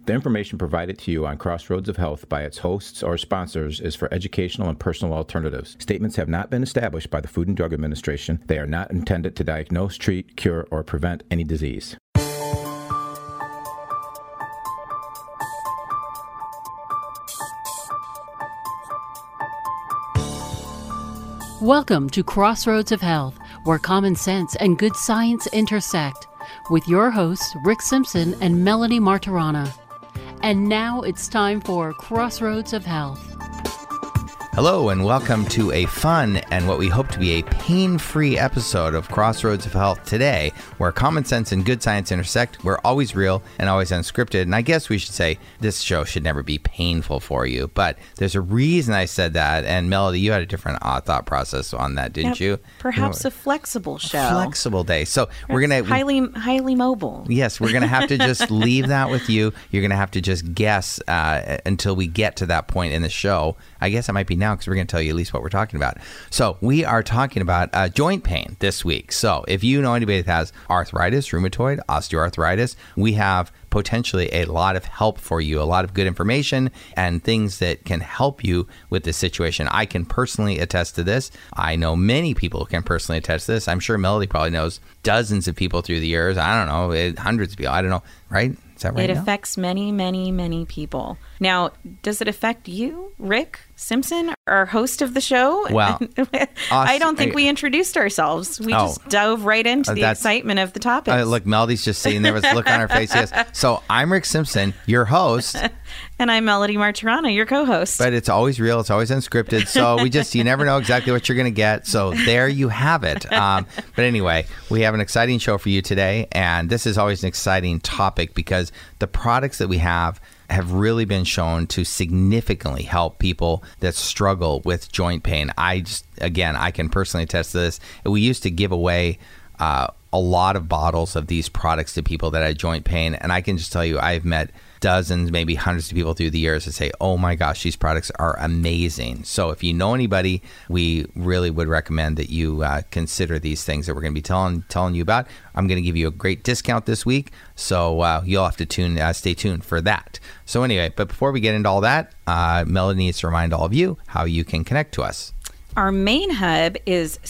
The information provided to you on Crossroads of Health by its hosts or sponsors is for educational and personal alternatives. Statements have not been established by the Food and Drug Administration. They are not intended to diagnose, treat, cure, or prevent any disease. Welcome to Crossroads of Health, where common sense and good science intersect, with your hosts Rick Simpson and Melody Martirana. And now it's time for Crossroads of Health. Hello and welcome to a fun and what we hope to be a pain-free episode of Crossroads of Health today, where common sense and good science intersect. We're always real and always unscripted, and I guess we should say this show should never be painful for you, but there's a reason I said that, and Melody, you had a different thought process on that, didn't you? Perhaps a flexible show. A flexible day. So we're going to... Highly mobile. Yes, we're going to have to just leave that with you. You're going to have to just guess until we get to that point in the show. I guess it might be now because we're going to tell you at least what we're talking about. So we are talking about joint pain this week. So if you know anybody that has arthritis, rheumatoid, osteoarthritis, we have potentially a lot of help for you, a lot of good information and things that can help you with this situation. I can personally attest to this. I know many people can personally attest to this. I'm sure Melody probably knows dozens of people through the years. I don't know, hundreds of people. I don't know, right? Is that right? It affects many, many, many people. Now, does it affect you, Rick Simpson, our host of the show? Well, I don't think we introduced ourselves. We just dove right into the excitement of the topics. Look, Melody's just saying there was a look on her face. Yes. So I'm Rick Simpson, your host. And I'm Melody Martirana, your co-host. But it's always real. It's always unscripted. So you never know exactly what you're going to get. So there you have it. But anyway, we have an exciting show for you today. And this is always an exciting topic because the products that we have really been shown to significantly help people that struggle with joint pain. I can personally attest to this. We used to give away a lot of bottles of these products to people that had joint pain. And I can just tell you, I've met dozens, maybe hundreds of people through the years that say, oh my gosh, these products are amazing. So if you know anybody, we really would recommend that you consider these things that we're going to be telling you about. I'm going to give you a great discount this week, so you'll have to stay tuned for that. So anyway, but before we get into all that, Melody needs to remind all of you how you can connect to us. Our main hub is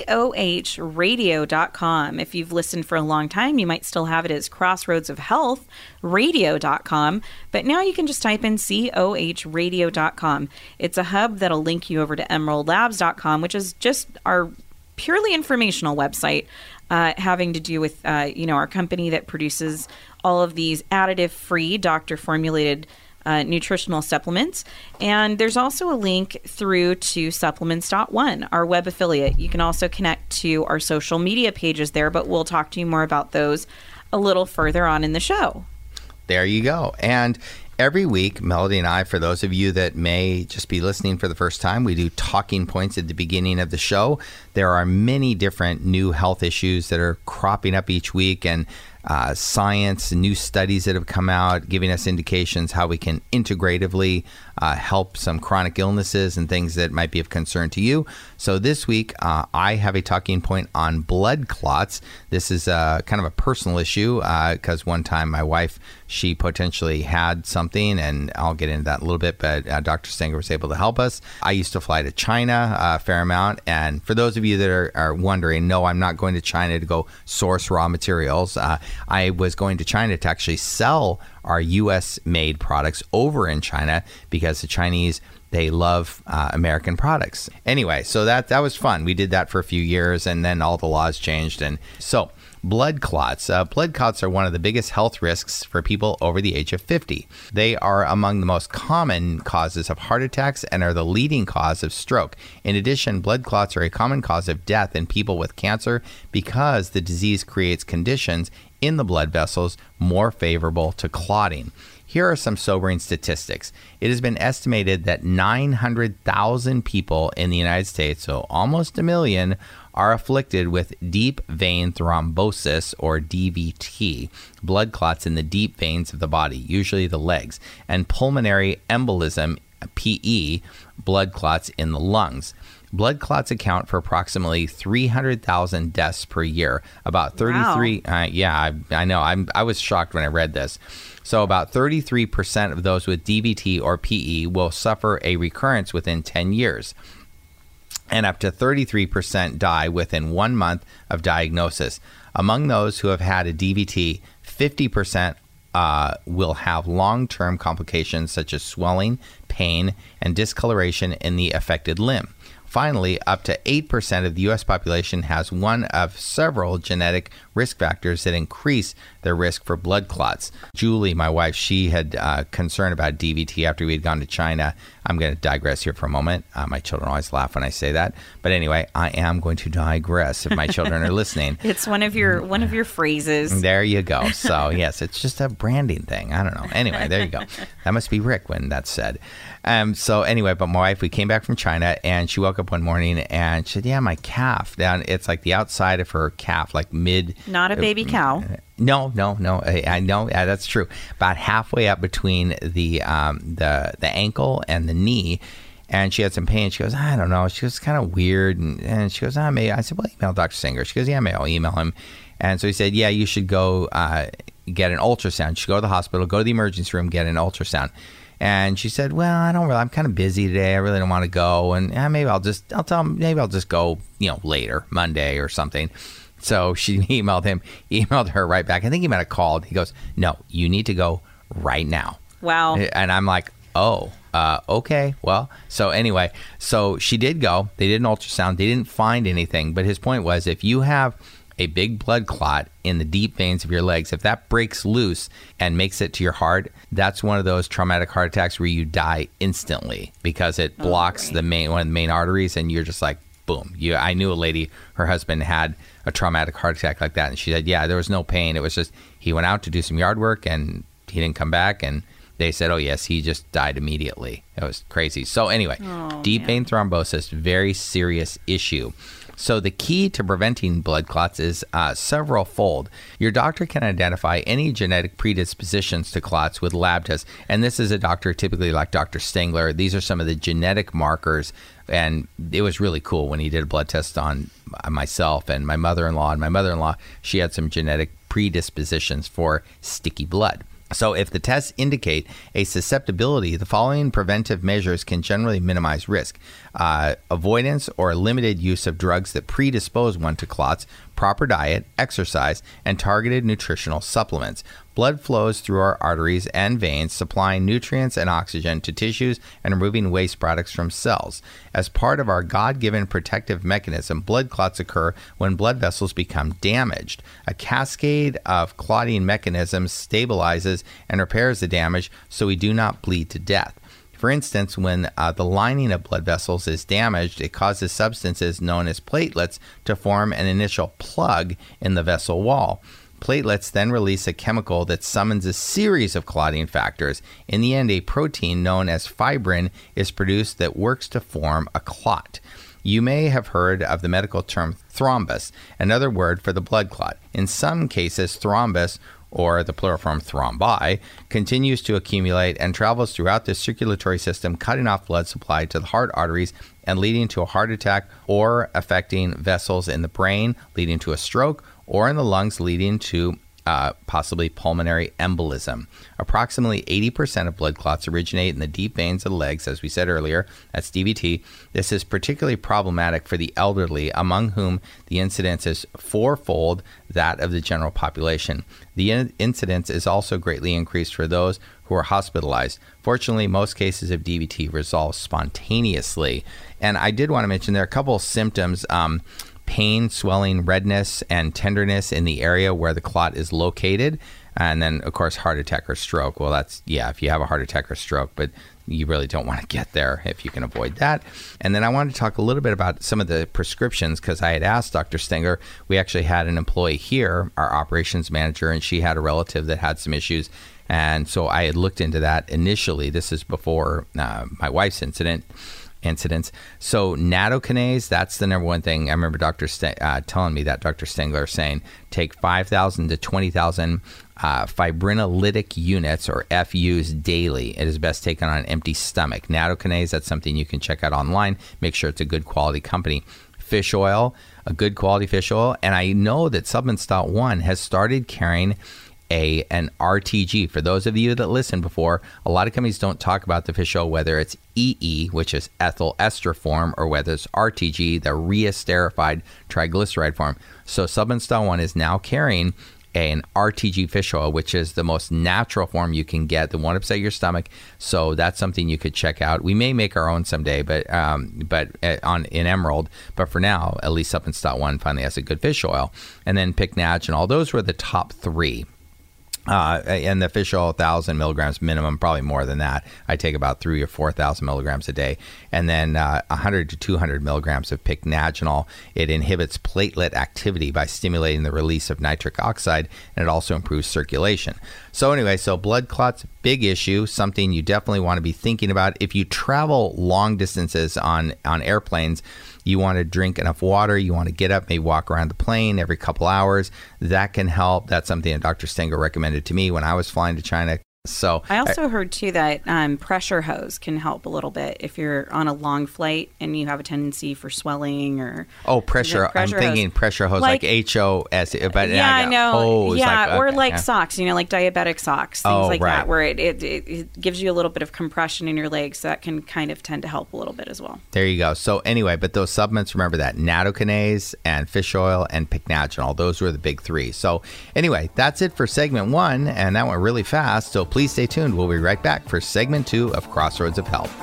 COHradio.com. If you've listened for a long time, you might still have it as Crossroads of Health Radio.com, but now you can just type in COHradio.com. It's a hub that'll link you over to EmeraldLabs.com, which is just our purely informational website having to do with our company that produces all of these additive-free, doctor-formulated nutritional supplements. And there's also a link through to Supplements.one, our web affiliate. You can also connect to our social media pages there, but we'll talk to you more about those a little further on in the show. There you go. And every week, Melody and I, for those of you that may just be listening for the first time, we do talking points at the beginning of the show. There are many different new health issues that are cropping up each week, and science, new studies that have come out giving us indications how we can integratively help some chronic illnesses and things that might be of concern to you. So this week, I have a talking point on blood clots. This is kind of a personal issue because one time my wife, she potentially had something, and I'll get into that in a little bit, but Dr. Stenger was able to help us. I used to fly to China a fair amount, and for those of you that are wondering, no, I'm not going to China to go source raw materials. I was going to China to actually sell our U.S.-made products over in China because the Chinese, they love American products. Anyway, so that was fun. We did that for a few years, and then all the laws changed. And so blood clots. Blood clots are one of the biggest health risks for people over the age of 50. They are among the most common causes of heart attacks and are the leading cause of stroke. In addition, blood clots are a common cause of death in people with cancer because the disease creates conditions in the blood vessels more favorable to clotting. Here are some sobering statistics. It has been estimated that 900,000 people in the United States, so almost a million, are afflicted with deep vein thrombosis, or DVT, blood clots in the deep veins of the body, usually the legs, and pulmonary embolism, PE, blood clots in the lungs. Blood clots account for approximately 300,000 deaths per year. About 33. Wow. I know. I was shocked when I read this. So about 33% of those with DVT or PE will suffer a recurrence within 10 years. And up to 33% die within 1 month of diagnosis. Among those who have had a DVT, 50% will have long-term complications such as swelling, pain, and discoloration in the affected limb. Finally, up to 8% of the U.S. population has one of several genetic risk factors that increase their risk for blood clots. Julie, my wife, she had concern about DVT after we had gone to China. I'm going to digress here for a moment. My children always laugh when I say that. But anyway, I am going to digress if my children are listening. It's one of your phrases. There you go. So, yes, it's just a branding thing. I don't know. Anyway, there you go. That must be Rick when that's said. So anyway, but my wife, we came back from China and she woke up one morning and she said, yeah, my calf down, it's like the outside of her calf, like mid. Not a baby cow. No. I know. Yeah, that's true. About halfway up between the ankle and the knee. And she had some pain. She goes, I don't know. She was kind of weird. And she goes, maybe. I said, well, email Dr. Stenger. She goes, yeah, maybe I'll email him. And so he said, yeah, you should go get an ultrasound. You should go to the hospital, go to the emergency room, get an ultrasound. And she said, well, I'm kind of busy today. I really don't want to go. And I'll tell him, maybe I'll just go, later, Monday or something. So she emailed her right back. I think he might have called. He goes, no, you need to go right now. Wow. And I'm like, oh, okay. Well, so anyway, so she did go. They did an ultrasound. They didn't find anything. But his point was, if you have a big blood clot in the deep veins of your legs, if that breaks loose and makes it to your heart, that's one of those traumatic heart attacks where you die instantly because it blocks one of the main arteries, and you're just like, boom. I knew a lady, her husband had a traumatic heart attack like that, and she said, yeah, there was no pain. It was just he went out to do some yard work and he didn't come back, and they said, oh yes, he just died immediately. It was crazy. So anyway, deep vein thrombosis, very serious issue. So the key to preventing blood clots is several-fold. Your doctor can identify any genetic predispositions to clots with lab tests. And this is a doctor typically like Dr. Stengler. These are some of the genetic markers. And it was really cool when he did a blood test on myself and my mother-in-law. And my mother-in-law, she had some genetic predispositions for sticky blood. So if the tests indicate a susceptibility, the following preventive measures can generally minimize risk. Avoidance or limited use of drugs that predispose one to clots, proper diet, exercise, and targeted nutritional supplements. Blood flows through our arteries and veins, supplying nutrients and oxygen to tissues and removing waste products from cells. As part of our God-given protective mechanism, blood clots occur when blood vessels become damaged. A cascade of clotting mechanisms stabilizes and repairs the damage so we do not bleed to death. For instance, when the lining of blood vessels is damaged, it causes substances known as platelets to form an initial plug in the vessel wall. Platelets then release a chemical that summons a series of clotting factors. In the end, a protein known as fibrin is produced that works to form a clot. You may have heard of the medical term thrombus, another word for the blood clot. In some cases, thrombus, or the plural form thrombi, continues to accumulate and travels throughout the circulatory system, cutting off blood supply to the heart arteries and leading to a heart attack, or affecting vessels in the brain, leading to a stroke, or in the lungs, leading to possibly pulmonary embolism. Approximately 80% of blood clots originate in the deep veins of the legs, as we said earlier. That's DVT. This is particularly problematic for the elderly, among whom the incidence is fourfold that of the general population. The incidence is also greatly increased for those who are hospitalized. Fortunately, most cases of DVT resolve spontaneously. And I did want to mention there are a couple of symptoms. Pain, swelling, redness, and tenderness in the area where the clot is located. And then, of course, heart attack or stroke. Well, that's, if you have a heart attack or stroke, but you really don't want to get there if you can avoid that. And then I wanted to talk a little bit about some of the prescriptions, because I had asked Dr. Stenger. We actually had an employee here, our operations manager, and she had a relative that had some issues. And so I had looked into that initially. This is before my wife's incidents. So nattokinase, that's the number one thing. I remember telling me that, Dr. Stengler saying, take 5,000 to 20,000 fibrinolytic units, or FUs, daily. It is best taken on an empty stomach. Nattokinase, that's something you can check out online. Make sure it's a good quality company. Fish oil, a good quality fish oil. And I know that Supplements.1 has started carrying an RTG. For those of you that listened before, a lot of companies don't talk about the fish oil, whether it's EE, which is ethyl ester form, or whether it's RTG, the reesterified triglyceride form. So Supplements.1 is now carrying an RTG fish oil, which is the most natural form you can get, that won't upset your stomach. So that's something you could check out. We may make our own someday, but in Emerald. But for now, at least Supplements.1 finally has a good fish oil. And then Pycnogenol. Those were the top three. And the fish oil, 1,000 milligrams minimum, probably more than that. I take about 3,000 or 4,000 milligrams a day. And then 100 to 200 milligrams of Pycnogenol. It inhibits platelet activity by stimulating the release of nitric oxide, and it also improves circulation. So anyway, blood clots, big issue, something you definitely want to be thinking about. If you travel long distances on airplanes, you want to drink enough water. You want to get up, maybe walk around the plane every couple hours. That can help. That's something that Dr. Stenger recommended to me when I was flying to China. So I also heard too that pressure hose can help a little bit if you're on a long flight and you have a tendency for swelling or pressure. I'm thinking pressure hose like HOS, but yeah, I know, hose, like socks, like diabetic socks, things that, where it gives you a little bit of compression in your legs. So that can kind of tend to help a little bit as well. There you go. So anyway, but those supplements, remember that nattokinase and fish oil and Pycnogenol, those were the big three. So anyway, that's it for segment 1, and that went really fast. So please stay tuned. We'll be right back for segment 2 of Crossroads of Health.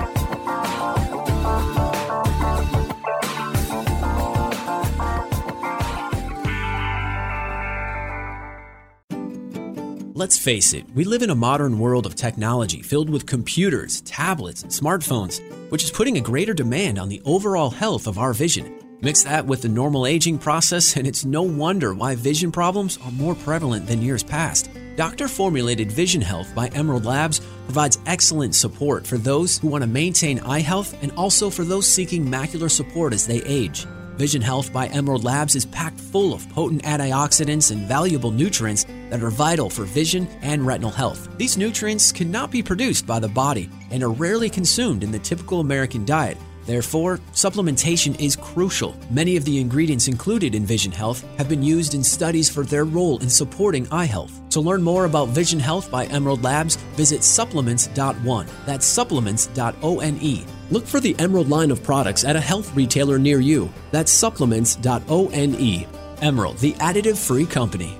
Let's face it, we live in a modern world of technology filled with computers, tablets, and smartphones, which is putting a greater demand on the overall health of our vision. Mix that with the normal aging process, and it's no wonder why vision problems are more prevalent than years past. Doctor-formulated Vision Health by Emerald Labs provides excellent support for those who want to maintain eye health and also for those seeking macular support as they age. Vision Health by Emerald Labs is packed full of potent antioxidants and valuable nutrients that are vital for vision and retinal health. These nutrients cannot be produced by the body and are rarely consumed in the typical American diet. Therefore, supplementation is crucial. Many of the ingredients included in Vision Health have been used in studies for their role in supporting eye health. To learn more about Vision Health by Emerald Labs, visit Supplements.1. That's Supplements.one. Look for the Emerald line of products at a health retailer near you. That's Supplements.one. Emerald, the additive-free company.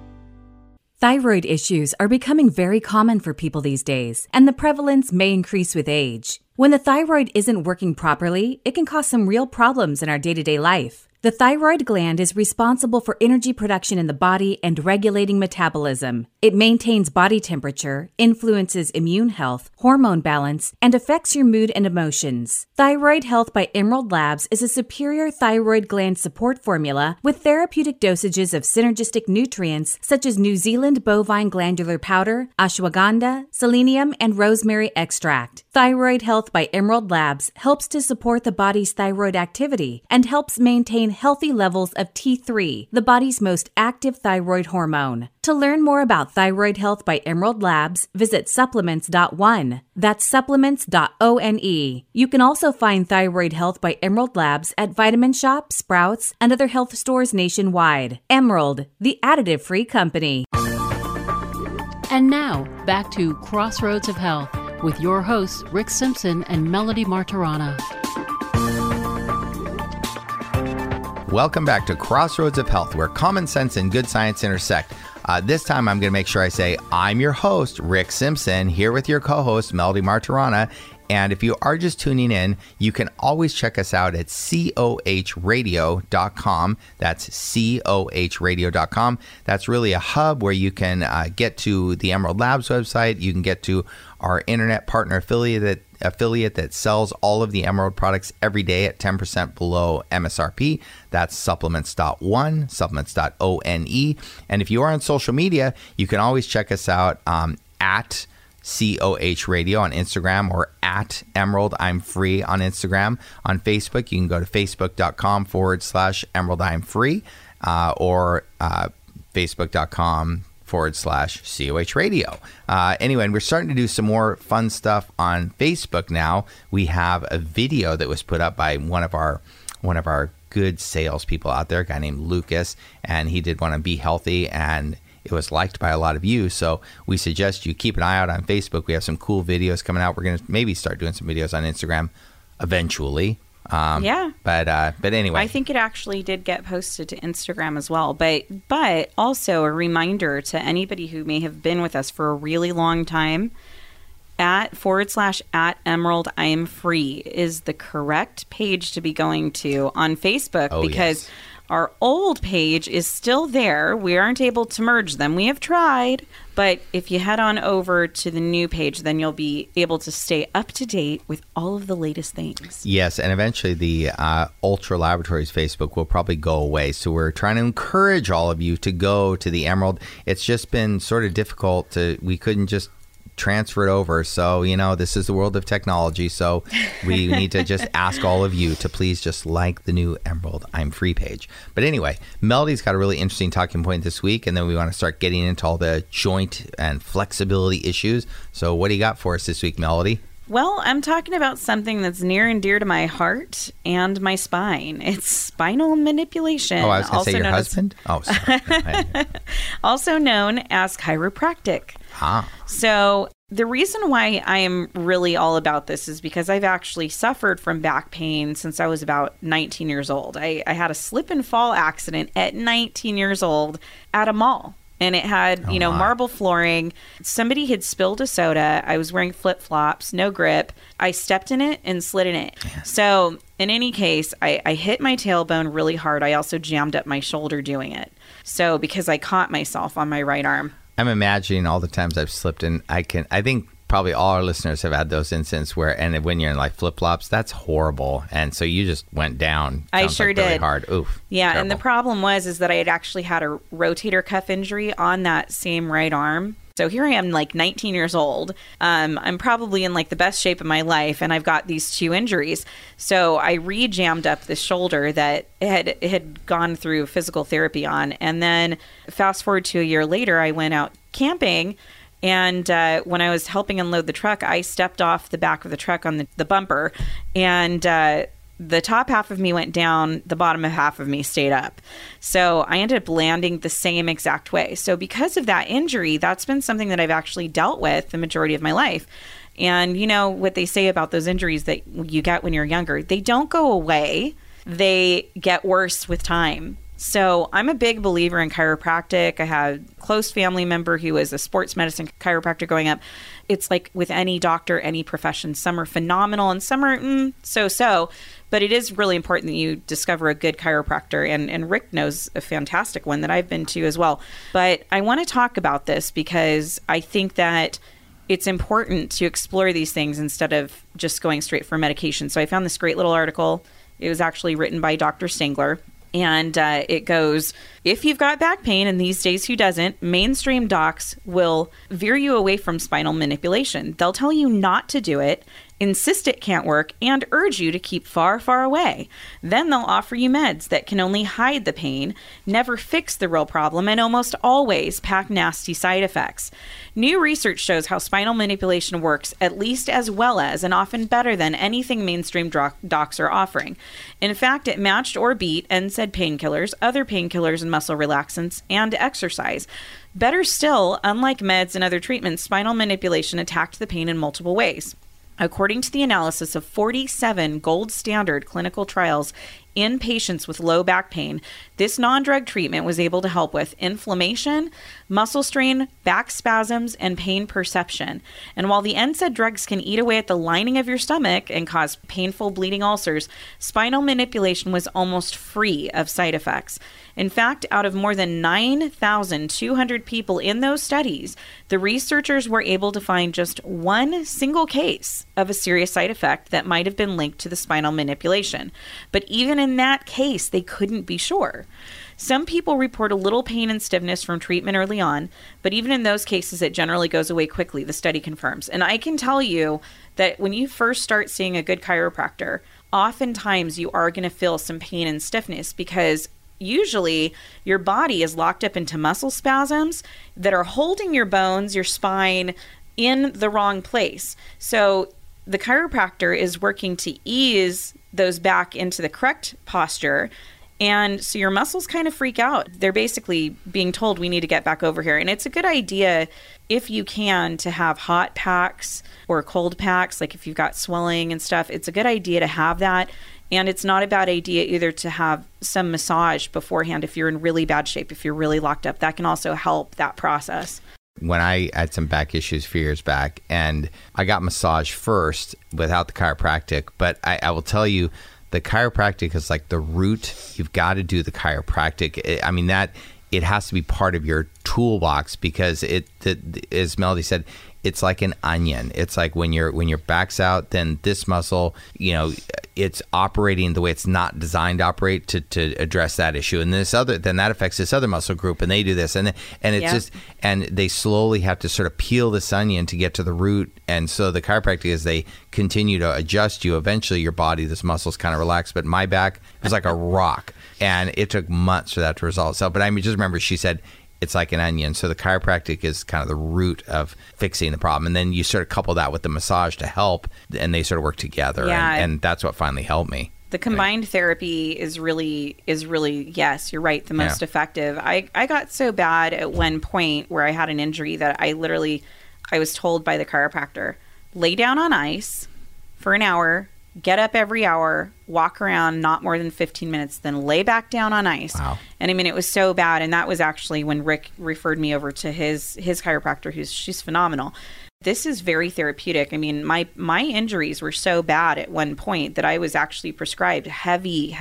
Thyroid issues are becoming very common for people these days, and the prevalence may increase with age. When the thyroid isn't working properly, it can cause some real problems in our day-to-day life. The thyroid gland is responsible for energy production in the body and regulating metabolism. It maintains body temperature, influences immune health, hormone balance, and affects your mood and emotions. Thyroid Health by Emerald Labs is a superior thyroid gland support formula with therapeutic dosages of synergistic nutrients such as New Zealand bovine glandular powder, ashwagandha, selenium, and rosemary extract. Thyroid Health by Emerald Labs helps to support the body's thyroid activity and helps maintain healthy levels of T3, the body's most active thyroid hormone. To learn more about Thyroid Health by Emerald Labs, visit Supplements.one. That's Supplements.one. You can also find Thyroid Health by Emerald Labs at Vitamin Shoppe, Sprouts, and other health stores nationwide. Emerald, the additive-free company. And now, back to Crossroads of Health with your hosts, Rick Simpson and Melody Martirana. Welcome back to Crossroads of Health, where common sense and good science intersect. This time I'm going to make sure I say I'm your host, Rick Simpson, here with your co-host, Melody Martirana. And if you are just tuning in, you can always check us out at cohradio.com. That's cohradio.com. That's really a hub where you can get to the Emerald Labs website. You can get to our internet partner affiliate that sells all of the Emerald products every day at 10% below MSRP. That's Supplements.one, Supplements.one. And if you are on social media, you can always check us out at COH Radio on Instagram or at Emerald I'm Free on Instagram. On Facebook, you can go to facebook.com/Emerald I'm Free or facebook.com/COH Radio. Anyway, and we're starting to do some more fun stuff on Facebook now. We have a video that was put up by one of our good salespeople out there, a guy named Lucas, and he did want to be healthy, and it was liked by a lot of you. So we suggest you keep an eye out on Facebook. We have some cool videos coming out. We're going to maybe start doing some videos on Instagram eventually. Yeah. But anyway. I think it actually did get posted to Instagram as well. But also a reminder to anybody who may have been with us for a really long time, @ Emerald I Am Free is the correct page to be going to on Facebook, because our old page is still there. We aren't able to merge them. We have tried. But if you head on over to the new page, then you'll be able to stay up to date with all of the latest things. Yes, and eventually the Ultra Laboratories Facebook will probably go away. So we're trying to encourage all of you to go to the Emerald. It's just been sort of difficult we couldn't just transfer it over. So, this is the world of technology. So we need to just ask all of you to please just like the new Emerald I'm Free page. But anyway, Melody's got a really interesting talking point this week, and then we want to start getting into all the joint and flexibility issues. So what do you got for us this week, Melody? Well, I'm talking about something that's near and dear to my heart and my spine. It's spinal manipulation. Oh, I was going to say your husband? Sorry. Also known as chiropractic. So the reason why I am really all about this is because I've actually suffered from back pain since I was about 19 years old. I had a slip and fall accident at 19 years old at a mall. And it had, marble flooring. Somebody had spilled a soda. I was wearing flip-flops, no grip. I stepped in it and slid in it. Yeah. So in any case, I hit my tailbone really hard. I also jammed up my shoulder doing it. So because I caught myself on my right arm. I'm imagining all the times I've slipped in. I think probably all our listeners have had those incidents and when you're in like flip-flops, that's horrible. And so you just went down. I sure did. Really hard. Oof. Yeah. Terrible. And the problem is that I had actually had a rotator cuff injury on that same right arm. So here I am, like 19 years old. I'm probably in like the best shape of my life, and I've got these two injuries. So I re-jammed up this shoulder that it had gone through physical therapy on. And then fast forward to a year later, I went out camping. And when I was helping unload the truck, I stepped off the back of the truck on the bumper, and the top half of me went down, the bottom half of me stayed up. So I ended up landing the same exact way. So because of that injury, that's been something that I've actually dealt with the majority of my life. And you know what they say about those injuries that you get when you're younger, they don't go away. They get worse with time. So I'm a big believer in chiropractic. I had a close family member who was a sports medicine chiropractor growing up. It's like with any doctor, any profession, some are phenomenal and some are so-so. But it is really important that you discover a good chiropractor. And Rick knows a fantastic one that I've been to as well. But I want to talk about this because I think that it's important to explore these things instead of just going straight for medication. So I found this great little article. It was actually written by Dr. Stengler. And it goes, if you've got back pain, and these days who doesn't, mainstream docs will veer you away from spinal manipulation. They'll tell you not to do it, insist it can't work, and urge you to keep far, far away. Then they'll offer you meds that can only hide the pain, never fix the real problem, and almost always pack nasty side effects. New research shows how spinal manipulation works at least as well as, and often better than, anything mainstream docs are offering. In fact, it matched or beat NSAID painkillers, other painkillers and muscle relaxants, and exercise. Better still, unlike meds and other treatments, spinal manipulation attacked the pain in multiple ways. According to the analysis of 47 gold standard clinical trials in patients with low back pain, this non-drug treatment was able to help with inflammation, muscle strain, back spasms, and pain perception. And while the NSAID drugs can eat away at the lining of your stomach and cause painful bleeding ulcers, spinal manipulation was almost free of side effects. In fact, out of more than 9,200 people in those studies, the researchers were able to find just one single case of a serious side effect that might have been linked to the spinal manipulation. But even in that case, they couldn't be sure. Some people report a little pain and stiffness from treatment early on, but even in those cases, it generally goes away quickly, the study confirms. And I can tell you that when you first start seeing a good chiropractor, oftentimes you are going to feel some pain and stiffness because usually your body is locked up into muscle spasms that are holding your bones, your spine in the wrong place. So the chiropractor is working to ease those back into the correct posture And so your muscles kind of freak out. They're basically being told, we need to get back over here. And it's a good idea, if you can, to have hot packs or cold packs. Like if you've got swelling and stuff, it's a good idea to have that. And it's not a bad idea either to have some massage beforehand if you're in really bad shape, if you're really locked up. That can also help that process. When I had some back issues a few years back, and I got massage first without the chiropractic, but I will tell you, the chiropractic is like the root. You've got to do the chiropractic. It has to be part of your toolbox, because as Melody said, it's like an onion. It's like when your back's out, then this muscle, it's operating the way it's not designed to operate to address that issue, and then that affects this other muscle group, and they do this, and it's just, and they slowly have to sort of peel this onion to get to the root. And so the chiropractic, as they continue to adjust you, eventually your body, this muscle's kind of relaxed. But my back was like a rock, and it took months for that to resolve itself. But I mean, just remember, she said, it's like an onion. So the chiropractic is kind of the root of fixing the problem. And then you sort of couple that with the massage to help, and they sort of work together. Yeah. And that's what finally helped me. The combined therapy is really, yes, you're right, the most effective. I got so bad at one point where I had an injury that I was told by the chiropractor, lay down on ice for an hour, get up every hour, walk around not more than 15 minutes, then lay back down on ice. Wow. And I mean, it was so bad. And that was actually when Rick referred me over to his chiropractor, she's phenomenal. This is very therapeutic. I mean, my injuries were so bad at one point that I was actually prescribed heavy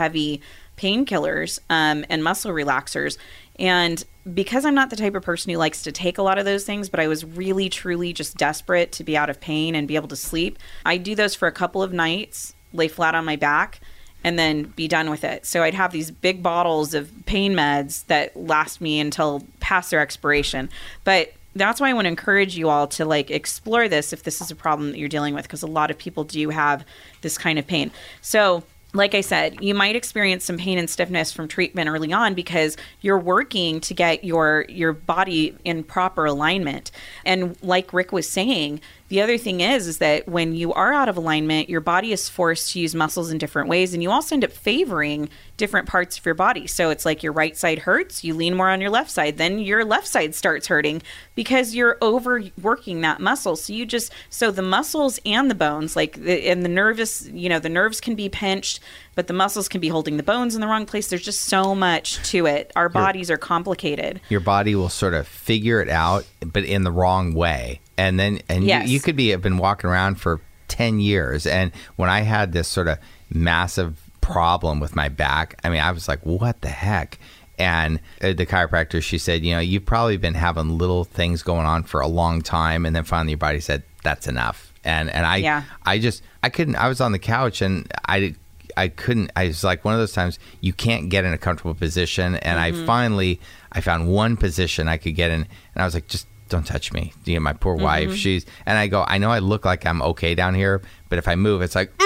painkillers and muscle relaxers. And because I'm not the type of person who likes to take a lot of those things, but I was really, truly just desperate to be out of pain and be able to sleep, I do those for a couple of nights, lay flat on my back, and then be done with it. So I'd have these big bottles of pain meds that last me until past their expiration. But that's why I want to encourage you all to explore this if this is a problem that you're dealing with, because a lot of people do have this kind of pain. So like I said, you might experience some pain and stiffness from treatment early on because you're working to get your body in proper alignment. And like Rick was saying, the other thing is that when you are out of alignment, your body is forced to use muscles in different ways, and you also end up favoring different parts of your body. So it's like your right side hurts, you lean more on your left side, then your left side starts hurting because you're overworking that muscle. So the muscles and the bones, and the nerves can be pinched, but the muscles can be holding the bones in the wrong place. There's just so much to it. Our bodies are complicated. Your body will sort of figure it out, but in the wrong way. And then yes. you could have been walking around for 10 years. And when I had this sort of massive problem with my back, I mean, I was like, what the heck? And the chiropractor, she said, you've probably been having little things going on for a long time. And then finally your body said, that's enough. And I couldn't, I was on the couch and I couldn't, I was like one of those times you can't get in a comfortable position. And I found one position I could get in, and I was like, just don't touch me. My poor wife, I go, I know I look like I'm okay down here, but if I move, it's like,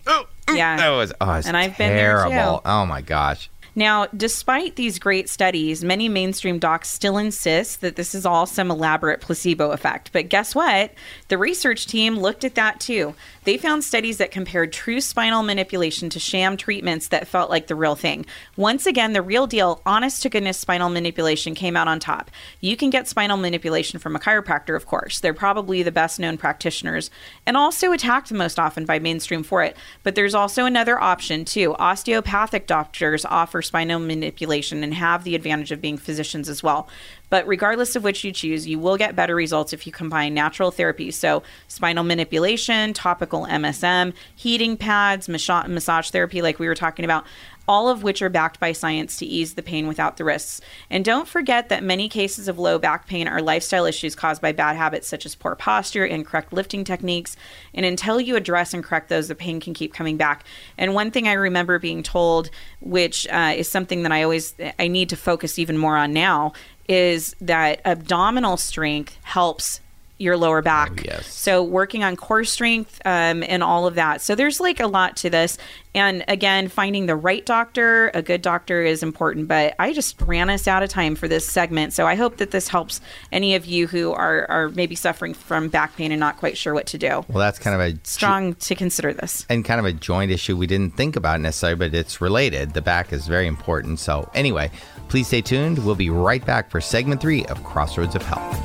yeah. It's and I've terrible. been there too. Oh my gosh. Now, despite these great studies, many mainstream docs still insist that this is all some elaborate placebo effect. But guess what? The research team looked at that too. They found studies that compared true spinal manipulation to sham treatments that felt like the real thing. Once again, the real deal, honest to goodness spinal manipulation came out on top. You can get spinal manipulation from a chiropractor, of course. They're probably the best known practitioners and also attacked most often by mainstream for it. But there's also another option too. Osteopathic doctors offer spinal manipulation and have the advantage of being physicians as well. But regardless of which you choose, you will get better results if you combine natural therapies. So spinal manipulation, topical MSM, heating pads, massage therapy like we were talking about, all of which are backed by science to ease the pain without the risks. And don't forget that many cases of low back pain are lifestyle issues caused by bad habits such as poor posture, incorrect lifting techniques. And until you address and correct those, the pain can keep coming back. And one thing I remember being told, which is something that I need to focus even more on now, is that abdominal strength helps your lower back. Oh, yes. So working on core strength and all of that. So there's like a lot to this. And again, finding the right doctor, a good doctor is important. But I just ran us out of time for this segment. So I hope that this helps any of you who are maybe suffering from back pain and not quite sure what to do. Well, that's kind of a strong to consider this. And kind of a joint issue we didn't think about necessarily, but it's related. The back is very important. So anyway, please stay tuned. We'll be right back for segment 3 of Crossroads of Health.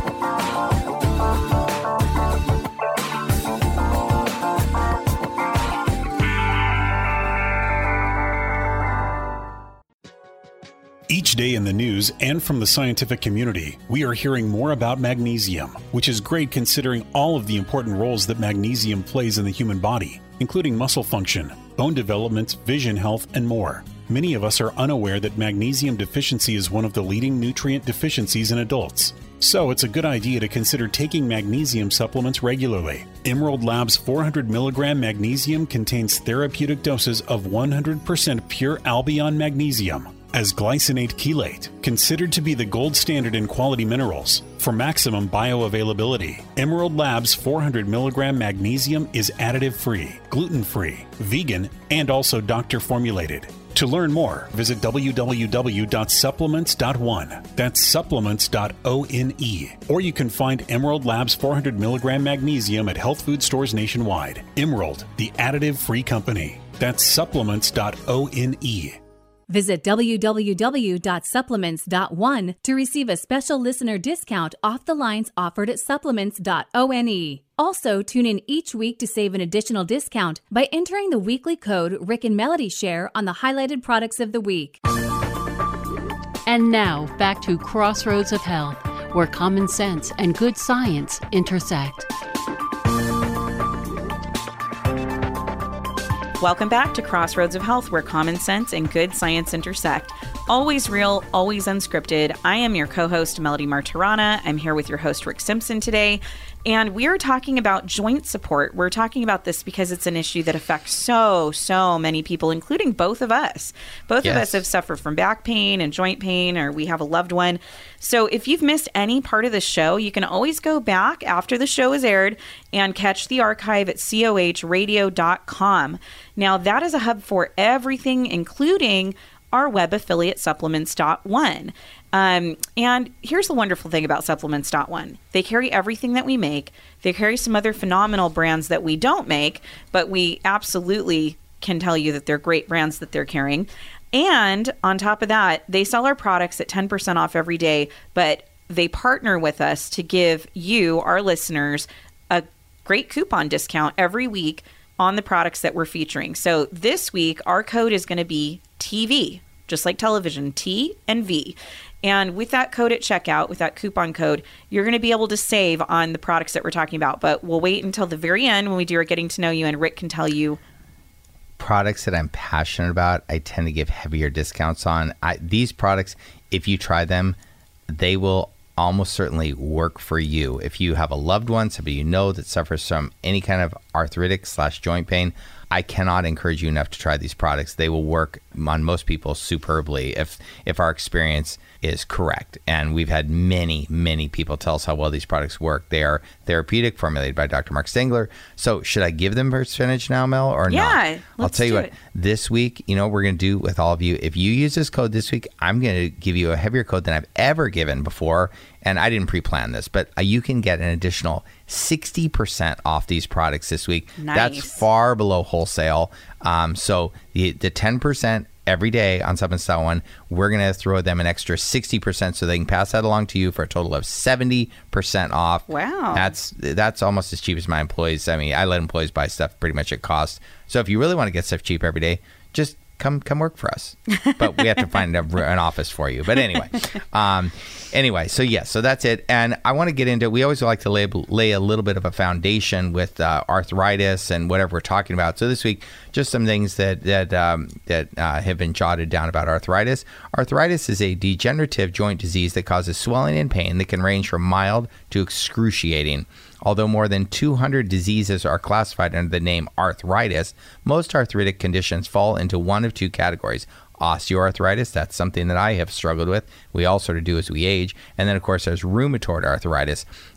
Each day in the news and from the scientific community, we are hearing more about magnesium, which is great considering all of the important roles that magnesium plays in the human body, including muscle function, bone development, vision health, and more. Many of us are unaware that magnesium deficiency is one of the leading nutrient deficiencies in adults. So it's a good idea to consider taking magnesium supplements regularly. Emerald Labs 400 milligram magnesium contains therapeutic doses of 100% pure Albion magnesium as glycinate chelate, considered to be the gold standard in quality minerals. For maximum bioavailability, Emerald Labs 400 milligram magnesium is additive-free, gluten-free, vegan, and also doctor-formulated. To learn more, visit www.supplements.one. That's supplements.one. Or you can find Emerald Labs 400 milligram magnesium at health food stores nationwide. Emerald, the additive-free company. That's supplements.one. Visit www.supplements.one to receive a special listener discount off the lines offered at supplements.one. Also, tune in each week to save an additional discount by entering the weekly code Rick and Melody Share on the highlighted products of the week. And now, back to Crossroads of Health, where common sense and good science intersect. Welcome back to Crossroads of Health, where common sense and good science intersect. Always real, always unscripted. I am your co-host, Melody Martirana. I'm here with your host, Rick Simpson, today. And we are talking about joint support. We're talking about this because it's an issue that affects so many people, including both of us. Both of us have suffered from back pain and joint pain, or we have a loved one. So if you've missed any part of the show, you can always go back after the show is aired and catch the archive at cohradio.com. Now, that is a hub for everything, including our web affiliate, supplements.one. And here's the wonderful thing about supplements.one. They carry everything that we make. They carry some other phenomenal brands that we don't make, but we absolutely can tell you that they're great brands that they're carrying. And on top of that, they sell our products at 10% off every day, but they partner with us to give you, our listeners, a great coupon discount every week on the products that we're featuring. So this week, our code is going to be TV, just like television, T and V. And with that code at checkout, with that coupon code, you're going to be able to save on the products that we're talking about. But we'll wait until the very end when we do our getting to know you, and Rick can tell you. Products that I'm passionate about, I tend to give heavier discounts on. These products, if you try them, they will almost certainly work for you. If you have a loved one, somebody you know that suffers from any kind of arthritic/joint pain, I cannot encourage you enough to try these products. They will work on most people superbly if our experience is correct. And we've had many people tell us how well these products work. They are therapeutic, formulated by Dr. Mark Stengler. So should I give them percentage now, Mel, or not? Yeah, I'll tell you what, this week, we're going to do with all of you. If you use this code this week, I'm going to give you a heavier code than I've ever given before. And I didn't pre-plan this, but you can get an additional 60% off these products this week. Nice. That's far below wholesale. So the 10% every day on Supplements.one, we're going to throw them an extra 60% so they can pass that along to you for a total of 70% off. Wow. That's almost as cheap as my employees. I mean, I let employees buy stuff pretty much at cost. So if you really want to get stuff cheap every day, just come work for us. But we have to find an office for you. But anyway, so that's it. And I want to get into, we always like to lay a little bit of a foundation with arthritis and whatever we're talking about. So this week, just some things that have been jotted down about arthritis. Arthritis is a degenerative joint disease that causes swelling and pain that can range from mild to excruciating. Although more than 200 diseases are classified under the name arthritis, most arthritic conditions fall into one of two categories. Osteoarthritis, that's something that I have struggled with. We all sort of do as we age. And then, of course, there's rheumatoid arthritis.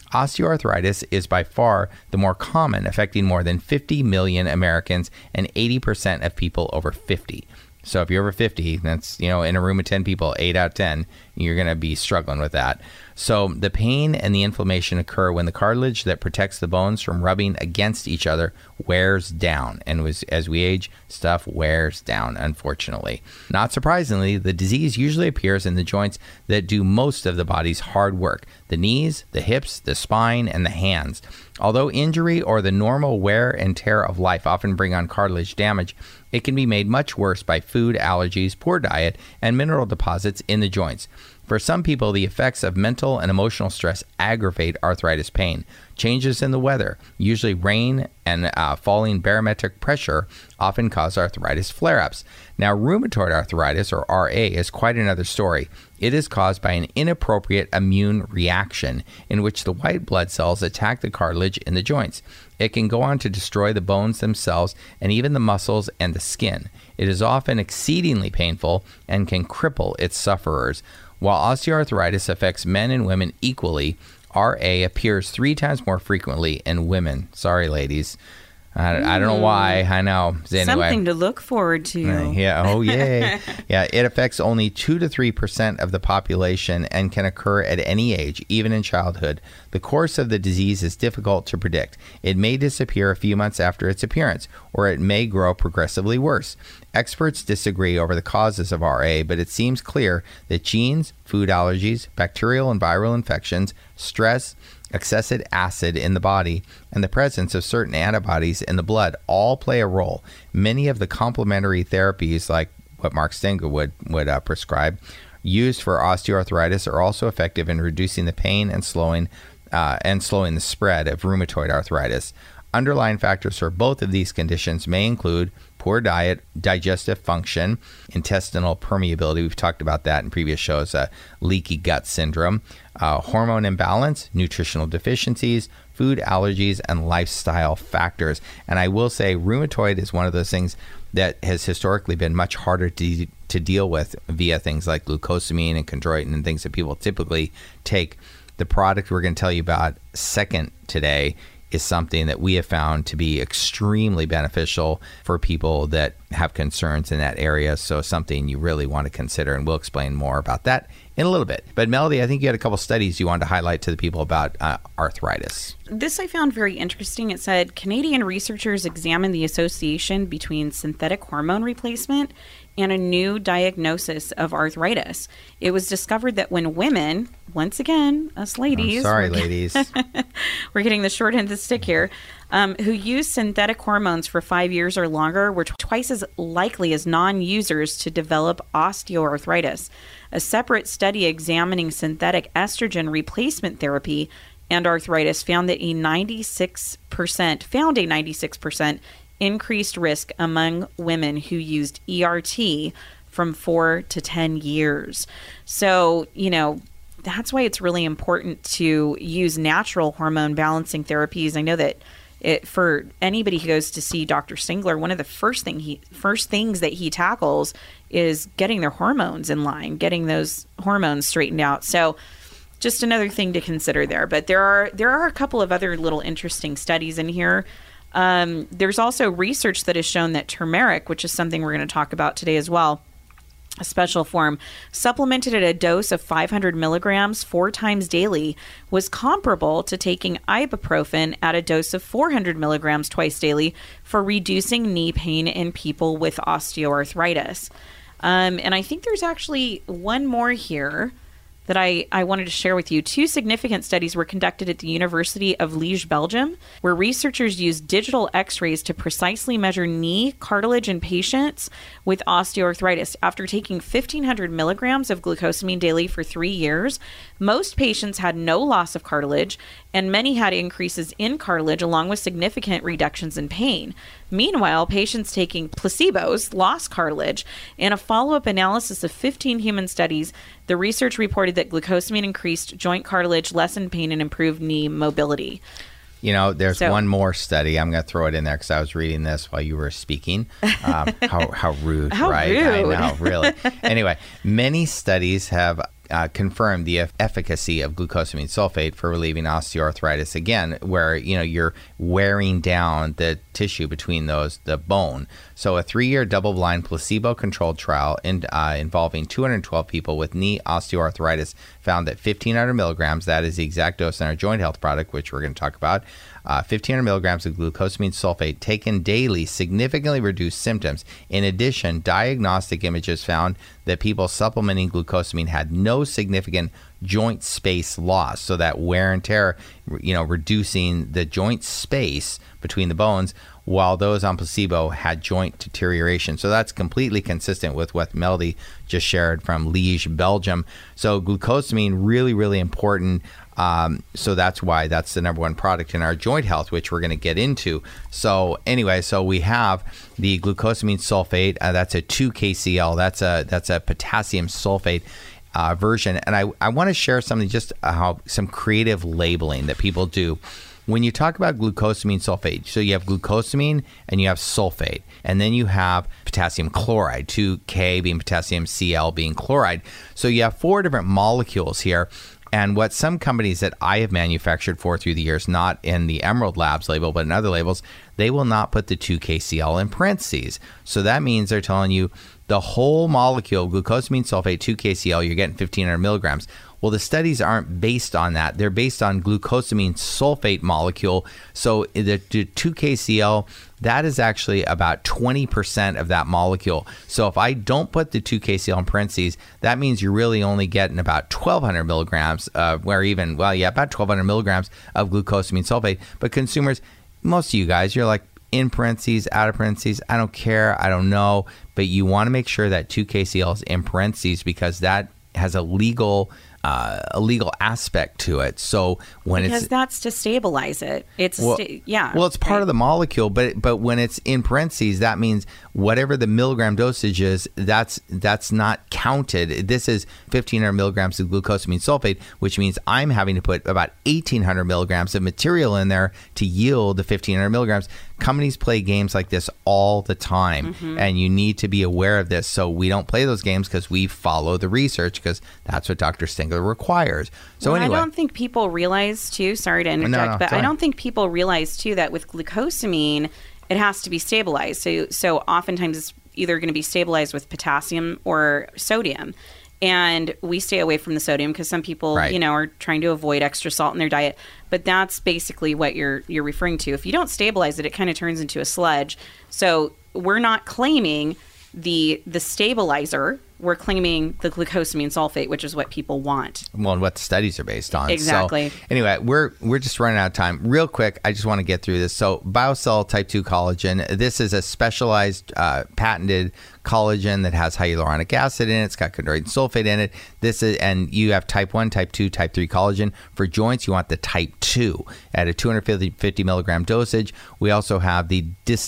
Osteoarthritis is by far the more common, affecting more than 50 million Americans and 80% of people over 50. So if you're over 50, that's, in a room of 10 people, 8 out of 10, you're going to be struggling with that. So the pain and the inflammation occur when the cartilage that protects the bones from rubbing against each other wears down. And as we age, stuff wears down, unfortunately. Not surprisingly, the disease usually appears in the joints that do most of the body's hard work: the knees, the hips, the spine, and the hands. Although injury or the normal wear and tear of life often bring on cartilage damage, it can be made much worse by food allergies, poor diet, and mineral deposits in the joints. For some people, the effects of mental and emotional stress aggravate arthritis pain. Changes in the weather, usually rain and falling barometric pressure, often cause arthritis flare-ups. Now, rheumatoid arthritis, or RA, is quite another story. It is caused by an inappropriate immune reaction in which the white blood cells attack the cartilage in the joints. It can go on to destroy the bones themselves and even the muscles and the skin. It is often exceedingly painful and can cripple its sufferers. While osteoarthritis affects men and women equally, RA appears 3 times more frequently in women. Sorry, ladies. I don't know why. I know. Anyway. Something to look forward to. Yeah. Oh, yay. Yeah. It affects only 2 to 3% of the population and can occur at any age, even in childhood. The course of the disease is difficult to predict. It may disappear a few months after its appearance, or it may grow progressively worse. Experts disagree over the causes of RA, but it seems clear that genes, food allergies, bacterial and viral infections, stress, excessive acid in the body, and the presence of certain antibodies in the blood all play a role. Many of the complementary therapies, like what Mark Stenger would prescribe, used for osteoarthritis are also effective in reducing the pain and slowing the spread of rheumatoid arthritis. Underlying factors for both of these conditions may include poor diet, digestive function, intestinal permeability. We've talked about that in previous shows, leaky gut syndrome, hormone imbalance, nutritional deficiencies, food allergies, and lifestyle factors. And I will say rheumatoid is one of those things that has historically been much harder to deal with via things like glucosamine and chondroitin and things that people typically take. The product we're going to tell you about second today is something that we have found to be extremely beneficial for people that have concerns in that area. So something you really want to consider, and we'll explain more about that in a little bit. But Melody, I think you had a couple studies you wanted to highlight to the people about arthritis. This I found very interesting. It said Canadian researchers examined the association between synthetic hormone replacement and a new diagnosis of arthritis. It was discovered that when women, once again, us ladies, ladies, we're getting the short end of the stick here, who use synthetic hormones for 5 years or longer were twice as likely as non-users to develop osteoarthritis. A separate study examining synthetic estrogen replacement therapy and arthritis found a 96% increased risk among women who used ERT from 4 to 10 years. So, that's why it's really important to use natural hormone balancing therapies. I know that for anybody who goes to see Dr. Singler, one of the first things that he tackles is getting their hormones in line, getting those hormones straightened out. So just another thing to consider there. But there are a couple of other little interesting studies in here. There's also research that has shown that turmeric, which is something we're going to talk about today as well, a special form, supplemented at a dose of 500 milligrams 4 times daily, was comparable to taking ibuprofen at a dose of 400 milligrams twice daily for reducing knee pain in people with osteoarthritis. And I think there's actually one more here that I wanted to share with you. 2 significant studies were conducted at the University of Liège, Belgium, where researchers used digital x-rays to precisely measure knee cartilage in patients with osteoarthritis. After taking 1,500 milligrams of glucosamine daily for 3 years, most patients had no loss of cartilage, and many had increases in cartilage along with significant reductions in pain. Meanwhile, patients taking placebos lost cartilage. In a follow-up analysis of 15 human studies, the research reported that glucosamine increased joint cartilage, lessened pain, and improved knee mobility. There's one more study. I'm going to throw it in there because I was reading this while you were speaking. How rude, how right? Rude. I know, really. Anyway, many studies have confirmed the efficacy of glucosamine sulfate for relieving osteoarthritis, again, where you're wearing down the tissue between the bone. So a 3-year double-blind placebo-controlled trial involving 212 people with knee osteoarthritis found that 1,500 milligrams, that is the exact dose in our joint health product, which we're going to talk about, 1,500 milligrams of glucosamine sulfate taken daily significantly reduced symptoms. In addition, diagnostic images found that people supplementing glucosamine had no significant joint space loss. So that wear and tear, reducing the joint space between the bones, while those on placebo had joint deterioration. So that's completely consistent with what Melody just shared from Liège, Belgium. So glucosamine, really, really important. So that's why that's the number one product in our joint health, which we're going to get into. So anyway, so we have the glucosamine sulfate. That's a 2-KCl. That's a potassium sulfate version. And I want to share something, just some creative labeling that people do. When you talk about glucosamine sulfate, so you have glucosamine and you have sulfate, and then you have potassium chloride, 2K being potassium, Cl being chloride. So you have 4 different molecules here. And what some companies that I have manufactured for through the years, not in the Emerald Labs label, but in other labels, they will not put the 2-KCl in parentheses. So that means they're telling you the whole molecule, glucosamine sulfate, 2-KCl, you're getting 1,500 milligrams. Well, the studies aren't based on that. They're based on glucosamine sulfate molecule. So the 2-KCl, that is actually about 20% of that molecule. So if I don't put the 2-KCl in parentheses, that means you're really only getting about 1,200 milligrams, about 1,200 milligrams of glucosamine sulfate. But consumers, most of you guys, you're like, in parentheses, out of parentheses, I don't care, I don't know. But you want to make sure that 2-KCl is in parentheses, because that has a legal aspect to it. So because that's to stabilize it. It's well, it's part of the molecule, but when it's in parentheses, that means whatever the milligram dosage is, that's not counted. This is 1,500 milligrams of glucosamine sulfate, which means I'm having to put about 1,800 milligrams of material in there to yield the 1,500 milligrams. Companies play games like this all the time, and you need to be aware of this. So we don't play those games because we follow the research, because that's what Dr. Stingler requires. So anyway, I don't think people realize too, sorry to interject, but I don't think people realize too that with glucosamine, it has to be stabilized. So oftentimes it's either going to be stabilized with potassium or sodium. And we stay away from the sodium because some people, are trying to avoid extra salt in their diet. But that's basically what you're referring to. If you don't stabilize it, it kind of turns into a sludge. So we're not claiming the stabilizer. We're claiming the glucosamine sulfate, which is what people want. Well, and what the studies are based on. Exactly. So, anyway, we're just running out of time. Real quick, I just want to get through this. So BioCell type 2 collagen, this is a specialized patented collagen that has hyaluronic acid in it. It's got chondroitin sulfate in it. And you have type 1, type 2, type 3 collagen. For joints, you want the type 2 at a 250 milligram dosage. We also have the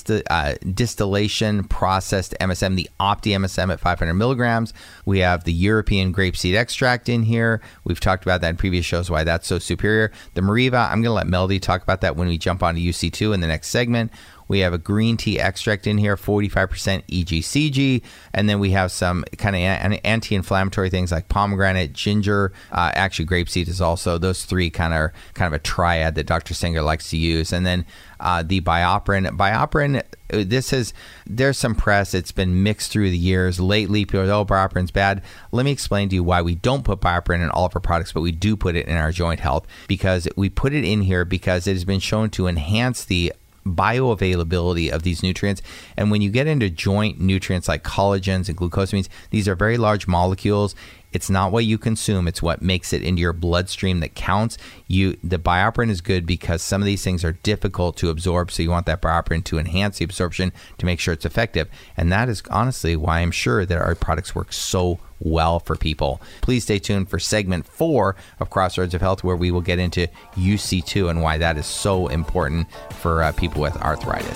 distillation processed MSM, the Opti MSM at 500 milligrams. We have the European grapeseed extract in here. We've talked about that in previous shows, why that's so superior. The Mariva, I'm going to let Melody talk about that when we jump onto UC2 in the next segment. We have a green tea extract in here, 45% EGCG. And then we have some kind of anti-inflammatory things like pomegranate, ginger. Actually, grapeseed is also, those three kind of a triad that Dr. Singer likes to use. And then the BioPerine. BioPerine, there's some press. It's been mixed through the years. Lately, people are, BioPerine's bad. Let me explain to you why we don't put BioPerine in all of our products, but we do put it in our joint health, because we put it in here because it has been shown to enhance the bioavailability of these nutrients. And when you get into joint nutrients like collagens and glucosamines, these are very large molecules. It's not what you consume, it's what makes it into your bloodstream that counts. The BioPerine is good because some of these things are difficult to absorb, so you want that BioPerine to enhance the absorption to make sure it's effective. And that is honestly why I'm sure that our products work so well for people. Please stay tuned for segment 4 of Crossroads of Health, where we will get into UC2 and why that is so important for people with arthritis.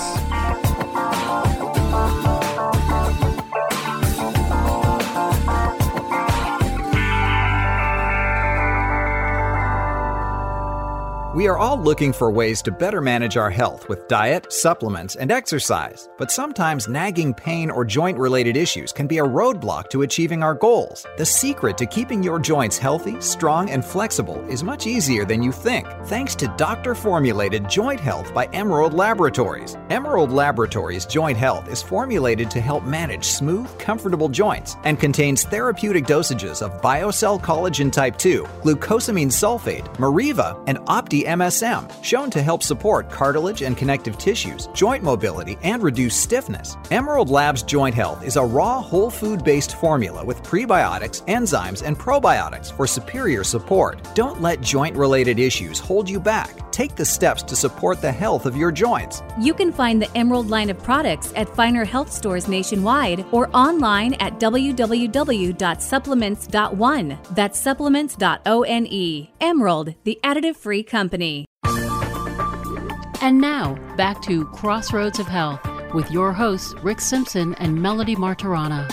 We are all looking for ways to better manage our health with diet, supplements, and exercise. But sometimes nagging pain or joint-related issues can be a roadblock to achieving our goals. The secret to keeping your joints healthy, strong, and flexible is much easier than you think, thanks to doctor-formulated Joint Health by Emerald Laboratories. Emerald Laboratories Joint Health is formulated to help manage smooth, comfortable joints and contains therapeutic dosages of BioCell Collagen Type 2, glucosamine sulfate, Meriva, and Opti-MSM, shown to help support cartilage and connective tissues, joint mobility, and reduce stiffness. Emerald Labs Joint Health is a raw, whole food-based formula with prebiotics, enzymes, and probiotics for superior support. Don't let joint-related issues hold you back. Take the steps to support the health of your joints. You can find the Emerald line of products at finer health stores nationwide or online at www.supplements.one. That's supplements.one. Emerald, the additive-free company. And now, back to Crossroads of Health with your hosts, Rick Simpson and Melody Martirana.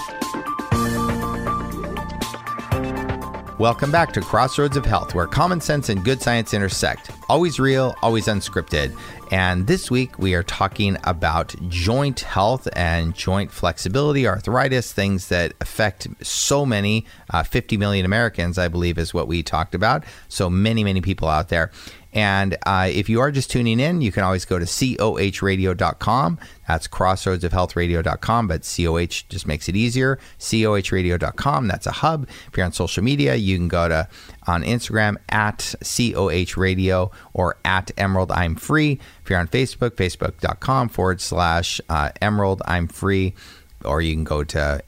Welcome back to Crossroads of Health, where common sense and good science intersect. Always real, always unscripted. And this week we are talking about joint health and joint flexibility, arthritis, things that affect so many, 50 million Americans, I believe is what we talked about. So many people out there. And if you are just tuning in, you can always go to COHradio.com. That's crossroadsofhealthradio.com, but COH just makes it easier. COHradio.com, that's a hub. If you're on social media, you can go to on Instagram at COHradio or at Emerald I'm Free. If you're on Facebook, facebook.com/Emerald I'm Free, or you can go to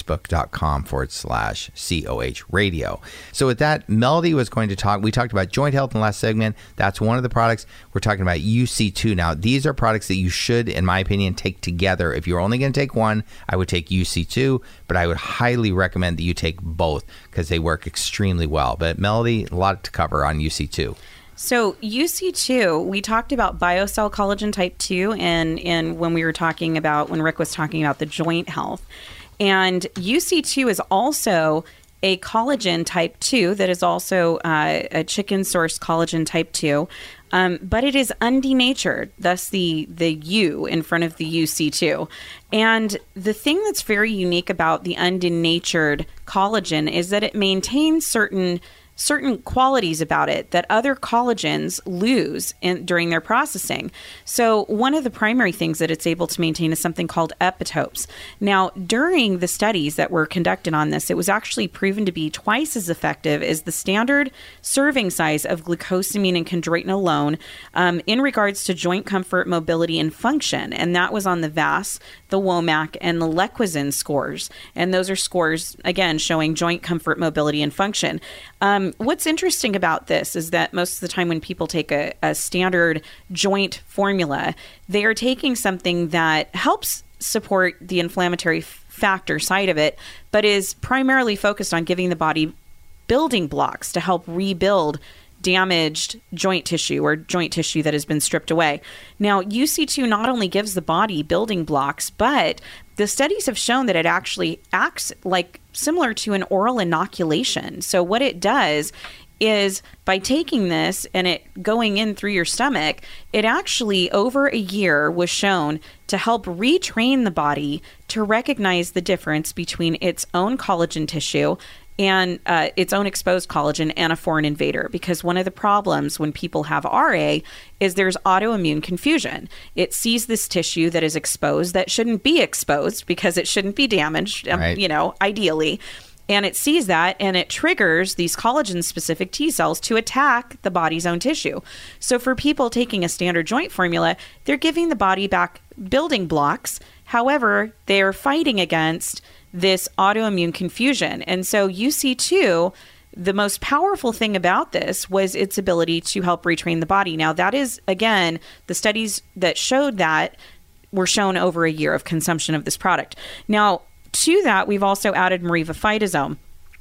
facebook.com/COH radio. So with that, Melody was going to talk. We talked about joint health in the last segment. That's one of the products. We're talking about UC2 now. These are products that you should, in my opinion, take together. If you're only going to take one, I would take UC2, but I would highly recommend that you take both because they work extremely well. But Melody, a lot to cover on UC2. So UC2, we talked about BioCell Collagen Type 2 and when we were talking about, when Rick was talking about the joint health. And UC2 is also a collagen type 2 that is also a chicken source collagen type 2, but it is undenatured, thus the U in front of the UC2. And the thing that's very unique about the undenatured collagen is that it maintains certain qualities about it that other collagens lose during their processing. So one of the primary things that it's able to maintain is something called epitopes. Now, during the studies that were conducted on this, it was actually proven to be twice as effective as the standard serving size of glucosamine and chondroitin alone in regards to joint comfort, mobility, and function. And that was on the VAS, the WOMAC, and the Lequizin scores. And those are scores, again, showing joint comfort, mobility, and function. What's interesting about this is that most of the time when people take a standard joint formula, they are taking something that helps support the inflammatory factor side of it, but is primarily focused on giving the body building blocks to help rebuild damaged joint tissue or joint tissue that has been stripped away. Now, UC2 not only gives the body building blocks, but the studies have shown that it actually acts like similar to an oral inoculation. So what it does is by taking this and it going in through your stomach, it actually over a year was shown to help retrain the body to recognize the difference between its own collagen tissue and its own exposed collagen and a foreign invader. Because one of the problems when people have RA is there's autoimmune confusion. It sees this tissue that is exposed that shouldn't be exposed because it shouldn't be damaged, right. Ideally. And it sees that and it triggers these collagen-specific T cells to attack the body's own tissue. So for people taking a standard joint formula, they're giving the body back building blocks. However, they're fighting against this autoimmune confusion. And so UC2, the most powerful thing about this was its ability to help retrain the body. Now, that is, again, the studies that showed that were shown over a year of consumption of this product. Now, to that, we've also added Meriva Phytosome.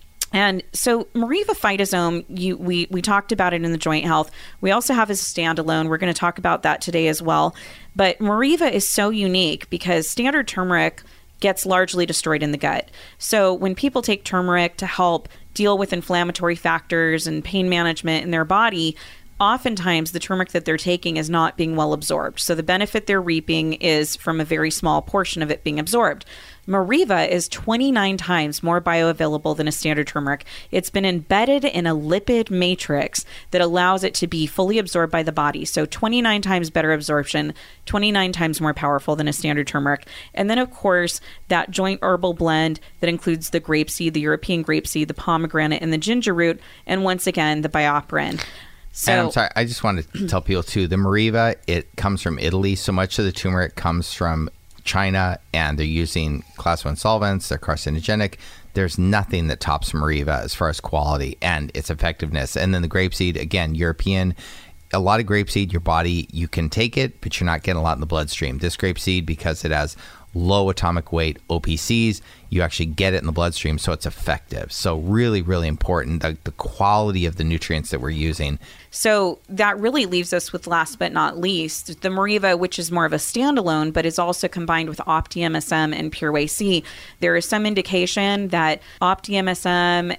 And so Meriva Phytosome, we talked about it in the joint health. We also have as a standalone. We're going to talk about that today as well. But Meriva is so unique because standard turmeric gets largely destroyed in the gut. So when people take turmeric to help deal with inflammatory factors and pain management in their body, oftentimes the turmeric that they're taking is not being well absorbed. So the benefit they're reaping is from a very small portion of it being absorbed. Meriva is 29 times more bioavailable than a standard turmeric. It's been embedded in a lipid matrix that allows it to be fully absorbed by the body. So 29 times better absorption, 29 times more powerful than a standard turmeric. And then, of course, that joint herbal blend that includes the grapeseed, the European grapeseed, the pomegranate, and the ginger root. And once again, the BioPerine. So, and I'm sorry, I just wanted to tell people too, the Meriva, it comes from Italy. So much of the turmeric comes from China, and they're using class 1 solvents. They're carcinogenic. There's nothing that tops Meriva as far as quality and its effectiveness. And then the grapeseed, again, European, a lot of grapeseed, your body, you can take it, but you're not getting a lot in the bloodstream. This grapeseed, because it has low atomic weight OPCs, you actually get it in the bloodstream, so it's effective. So really, really important, the quality of the nutrients that we're using. So that really leaves us with, last but not least, the Meriva, which is more of a standalone, but is also combined with OptiMSM and Pure Whey C. There is some indication that OptiMSM,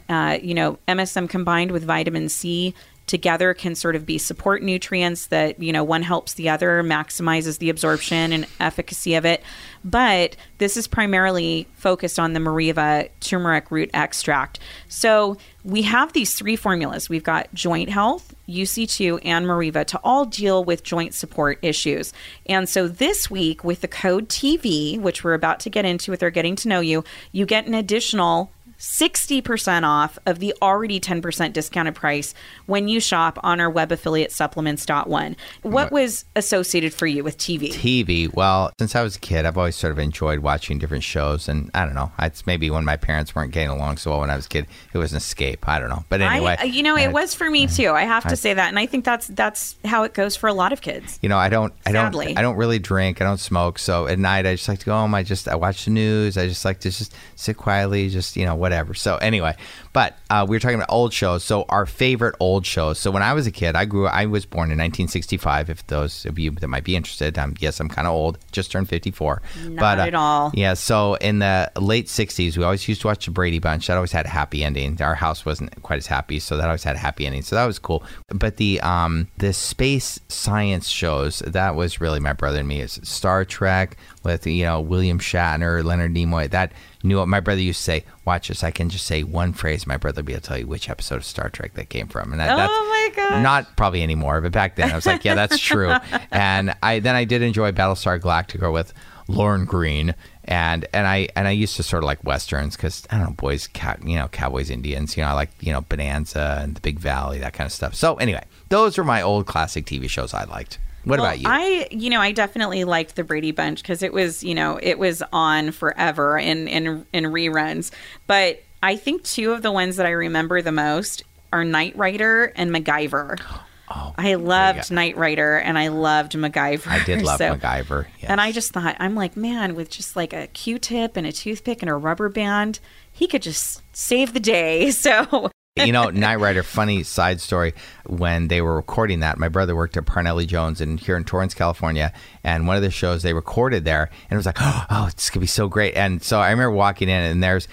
MSM combined with vitamin C together can sort of be support nutrients that, one helps the other, maximizes the absorption and efficacy of it. But this is primarily focused on the Meriva turmeric root extract. So we have these 3 formulas. We've got Joint Health, UC2, and Meriva to all deal with joint support issues. And so this week with the code TV, which we're about to get into with our Getting to Know You, you get an additional 60% off of the already 10% discounted price when you shop on our web affiliate supplements.one. What was associated for you with TV? TV, well, since I was a kid, I've always sort of enjoyed watching different shows. And I don't know, it's maybe when my parents weren't getting along so well when I was a kid, it was an escape. I don't know. But anyway. It was for me too. I have to say that. And I think that's how it goes for a lot of kids. I don't Sadly. I don't really drink. I don't smoke. So at night, I just like to go home. I watch the news. I just like to just sit quietly, whatever. So anyway, but we were talking about old shows. So our favorite old shows. So when I was a kid, I was born in 1965. If those of you that might be interested, yes, I'm kind of old. Just turned 54. Not at all. Yeah. So in the late 60s, we always used to watch the Brady Bunch. That always had a happy ending. Our house wasn't quite as happy, so that always had a happy ending. So that was cool. But the space science shows, that was really my brother and me. It's Star Trek with William Shatner, Leonard Nimoy. That knew what my brother used to say. Watch this. I can just say one phrase. My brother will be able to tell you which episode of Star Trek that came from. And that's my gosh. Not probably anymore, but back then I was like, yeah, that's true. And I did enjoy Battlestar Galactica with Lorne Greene. And I used to sort of like Westerns because, I don't know, cowboys, Indians, I like, Bonanza and The Big Valley, that kind of stuff. So anyway, those were my old classic TV shows I liked. What about you? I definitely liked the Brady Bunch because it was, it was on forever in reruns. But I think 2 of the ones that I remember the most are Knight Rider and MacGyver. Oh, I loved Knight Rider and I loved MacGyver. I did love MacGyver. Yes. And I just thought, I'm like, man, with just like a Q-tip and a toothpick and a rubber band, he could just save the day. So... Knight Rider, funny side story, when they were recording that, my brother worked at Parnelli Jones here in Torrance, California, and one of the shows they recorded there, and it was like, oh, this could be so great. And so I remember walking in, and there's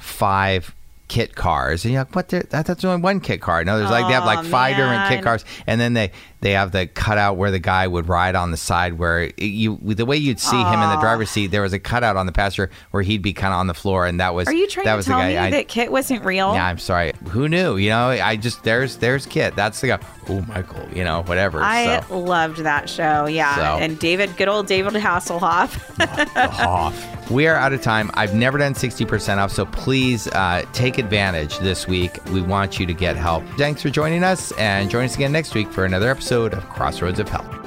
5 kit cars, and you're like, what? That's only 1 kit car. No, there's they have like 5 different kit cars, and then they have the cutout where the guy would ride on the side, where the way you'd see him in the driver's seat, there was a cutout on the passenger where he'd be kind of on the floor, and that was. Are you trying to tell me that Kit wasn't real? Yeah, I'm sorry. Who knew? There's Kit. That's the guy. Oh, Michael. Whatever. I loved that show. Yeah, and good old David Hasselhoff. The Hoff. We are out of time. I've never done 60% off, so please take advantage this week. We want you to get help. Thanks for joining us, and join us again next week for another episode of Crossroads of Health.